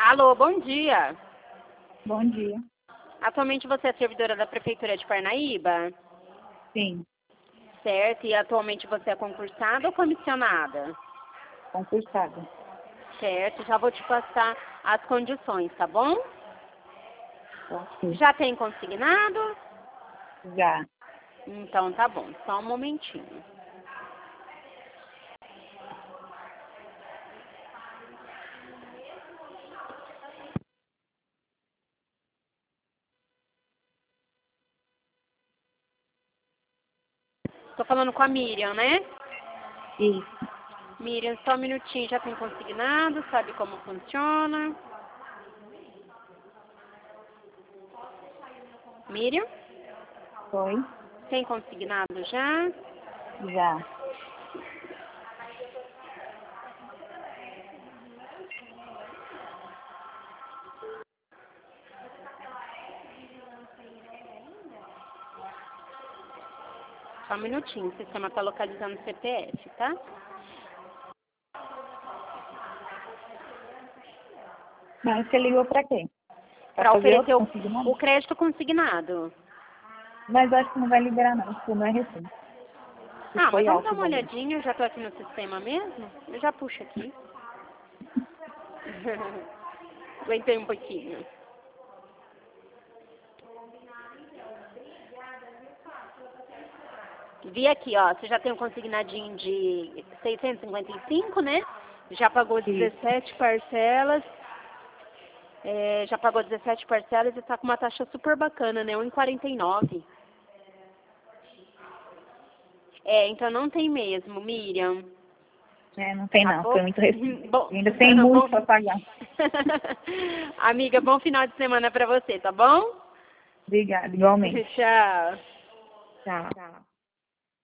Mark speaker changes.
Speaker 1: Alô, bom dia.
Speaker 2: Bom dia.
Speaker 1: Atualmente você é servidora da Prefeitura de Parnaíba?
Speaker 2: Sim,
Speaker 1: Certo. E atualmente você é concursada ou comissionada?
Speaker 2: concursada.
Speaker 1: Certo. Já vou te passar as condições, tá bom?
Speaker 2: Ok.
Speaker 1: Já tem consignado?
Speaker 2: Já.
Speaker 1: Então tá bom. Só um momentinho. Tô falando com a Miriam, né?
Speaker 2: Isso.
Speaker 1: Miriam, só um minutinho. Já tem consignado? Sabe como funciona? Miriam?
Speaker 2: Foi?
Speaker 1: Tem consignado já?
Speaker 2: Já.
Speaker 1: Só um minutinho. O sistema tá localizando o CPF, tá?
Speaker 2: Mas você ligou pra quê? Pra
Speaker 1: Para
Speaker 2: fazer
Speaker 1: oferecer
Speaker 2: outro
Speaker 1: o
Speaker 2: consignado?
Speaker 1: crédito consignado.
Speaker 2: Mas acho que não vai liberar não, porque não é recente. E
Speaker 1: Ah, mas
Speaker 2: foi
Speaker 1: vamos dar
Speaker 2: alto o
Speaker 1: uma
Speaker 2: valor.
Speaker 1: olhadinha. Eu já tô aqui no sistema mesmo. Eu já puxo aqui. Aguentei um pouquinho. Vi aqui, ó. Você já tem um consignadinho de 655, né? Já pagou
Speaker 2: Isso.
Speaker 1: 17 parcelas. Já pagou 17 parcelas e tá com uma taxa super bacana, né? 1,49. Então não tem mesmo, Miriam.
Speaker 2: É, não tem
Speaker 1: Tá
Speaker 2: não,
Speaker 1: bom?
Speaker 2: foi muito recente.
Speaker 1: Bom,
Speaker 2: E ainda tem muito
Speaker 1: bom.
Speaker 2: pra pagar.
Speaker 1: Amiga, bom final de semana pra você, tá bom?
Speaker 2: Obrigada, igualmente.
Speaker 1: Tchau.
Speaker 2: Tchau.